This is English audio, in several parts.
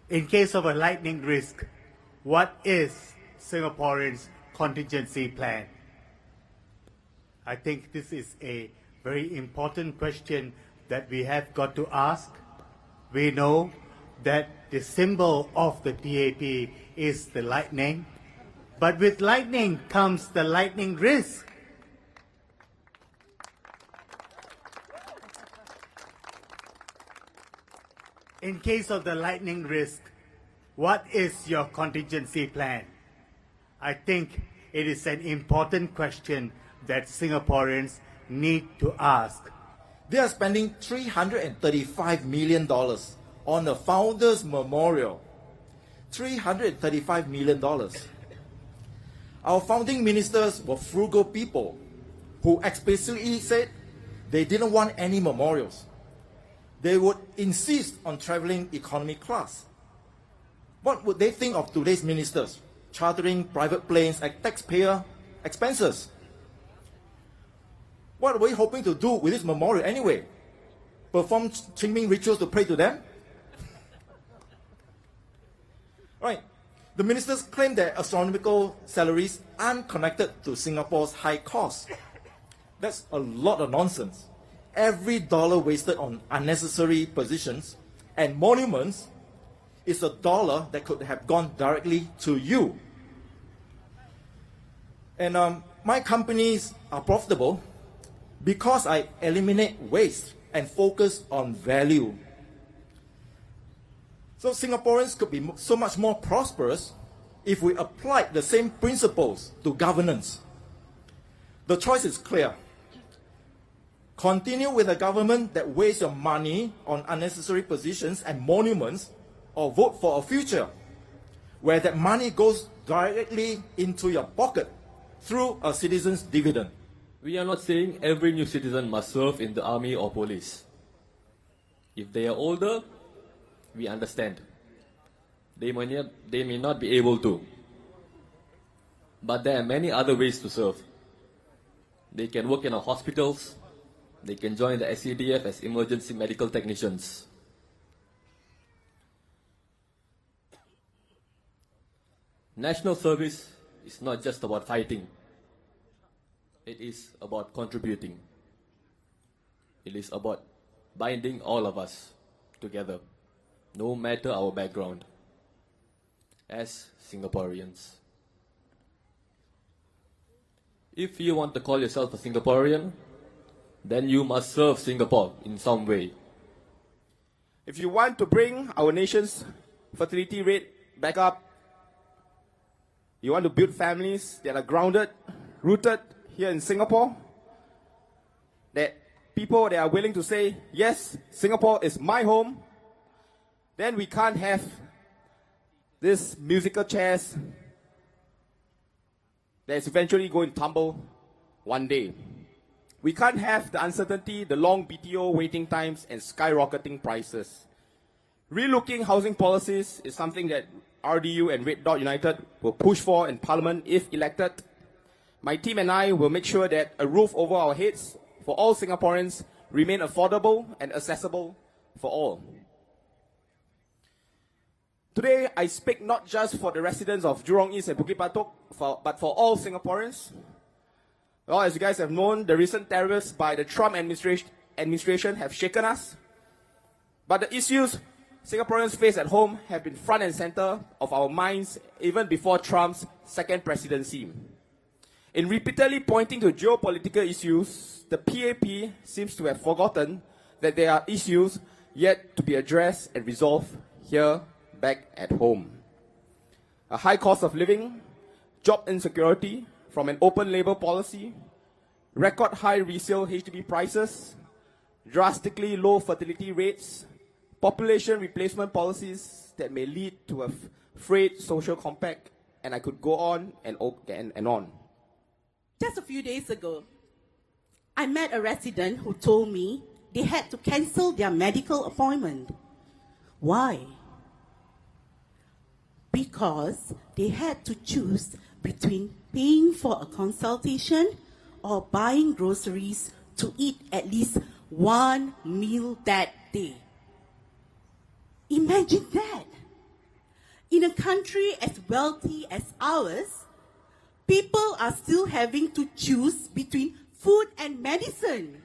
In case of a lightning risk, what is Singaporeans' contingency plan? I think this is a very important question that we have got to ask. We know that the symbol of the PAP is the lightning, but with lightning comes the lightning risk. In case of the lightning risk, what is your contingency plan? I think it is an important question that Singaporeans need to ask. They are spending $335 million on a Founders Memorial. $335 million. Our founding ministers were frugal people who explicitly said they didn't want any memorials. They would insist on traveling economy class. What would they think of today's ministers chartering private planes at taxpayer expenses? What are we hoping to do with this memorial anyway? Perform Qingming rituals to pray to them? Right. The ministers claim their astronomical salaries aren't connected to Singapore's high costs. That's a lot of nonsense. Every dollar wasted on unnecessary positions and monuments is a dollar that could have gone directly to you. And my companies are profitable because I eliminate waste and focus on value. So Singaporeans could be so much more prosperous if we applied the same principles to governance. The choice is clear. Continue with a government that wastes your money on unnecessary positions and monuments, or vote for a future where that money goes directly into your pocket through a citizen's dividend. We are not saying every new citizen must serve in the army or police. If they are older, we understand. They may not be able to. But there are many other ways to serve. They can work in our hospitals. They can join the SCDF as emergency medical technicians. National service is not just about fighting. It is about contributing. It is about binding all of us together, no matter our background, as Singaporeans. If you want to call yourself a Singaporean, then you must serve Singapore in some way. If you want to bring our nation's fertility rate back up, you want to build families that are grounded, rooted here in Singapore, that people that are willing to say, yes, Singapore is my home, then we can't have this musical chairs that's eventually going to tumble one day. We can't have the uncertainty, the long BTO waiting times, and skyrocketing prices. Relooking housing policies is something that RDU and Red Dot United will push for in Parliament if elected. My team and I will make sure that a roof over our heads for all Singaporeans remain affordable and accessible for all. Today, I speak not just for the residents of Jurong East and Bukit Batok, but for all Singaporeans. Well, as you guys have known, the recent tariffs by the Trump administration have shaken us. But the issues Singaporeans face at home have been front and center of our minds even before Trump's second presidency. In repeatedly pointing to geopolitical issues, the PAP seems to have forgotten that there are issues yet to be addressed and resolved here back at home. A high cost of living, job insecurity from an open labour policy, record high resale HDB prices, drastically low fertility rates, population replacement policies that may lead to a frayed social compact, and I could go on and on. Just a few days ago, I met a resident who told me they had to cancel their medical appointment. Why? Because they had to choose between paying for a consultation or buying groceries to eat at least one meal that day. Imagine that. a country as wealthy as ours, people are still having to choose between food and medicine.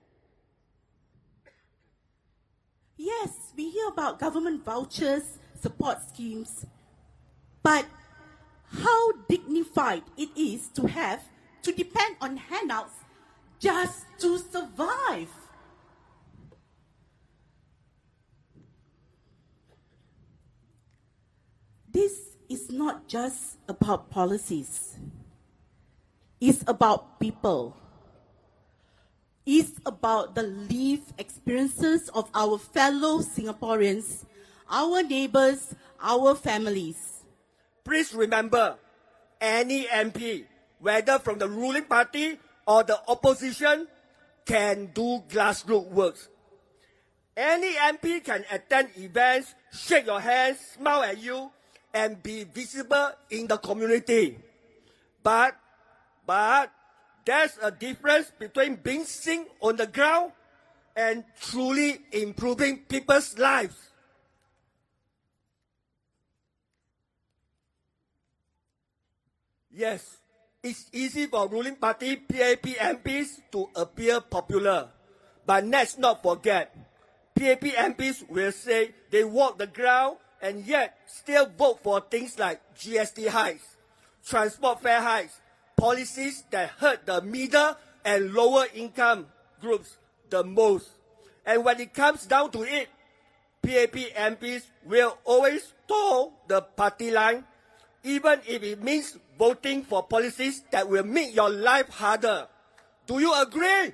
Yes, we hear about government vouchers, support schemes, but how dignified it is to have to depend on handouts just to survive. This is not just about policies. It's about people. It's about the lived experiences of our fellow Singaporeans, our neighbors, our families. Please remember, any MP, whether from the ruling party or the opposition, can do grassroots work. Any MP can attend events, shake your hands, smile at you, and be visible in the community. But there's a difference between being seen on the ground and truly improving people's lives. Yes, it's easy for ruling party PAP MPs to appear popular. But let's not forget, PAP MPs will say they walk the ground and yet still vote for things like GST hikes, transport fare hikes, policies that hurt the middle and lower income groups the most. And when it comes down to it, PAP MPs will always toe the party line, even if it means voting for policies that will make your life harder. Do you agree?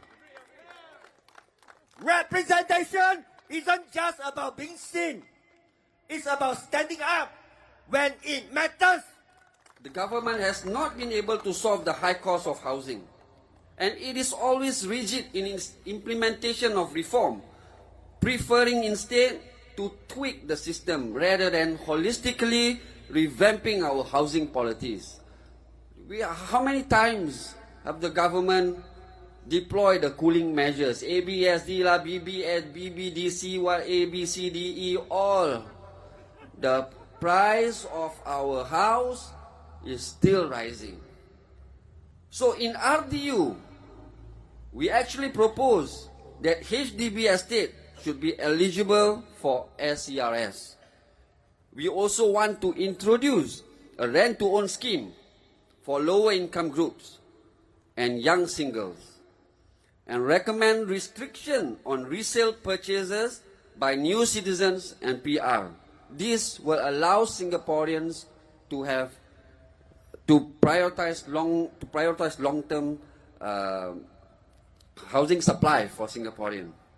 Representation isn't just about being seen. It's about standing up when it matters. The government has not been able to solve the high cost of housing, and it is always rigid in its implementation of reform, preferring instead to tweak the system rather than holistically revamping our housing policies. How many times have the government deployed the cooling measures? ABSD, BBS, BBDC, ABCDE, all. The price of our house is still rising. So in RDU, we actually propose that HDB estate should be eligible for SCRS. We also want to introduce a rent-to-own scheme for lower income groups and young singles, and recommend restriction on resale purchases by new citizens and PR. This will allow Singaporeans to prioritize long-term housing supply for Singaporeans.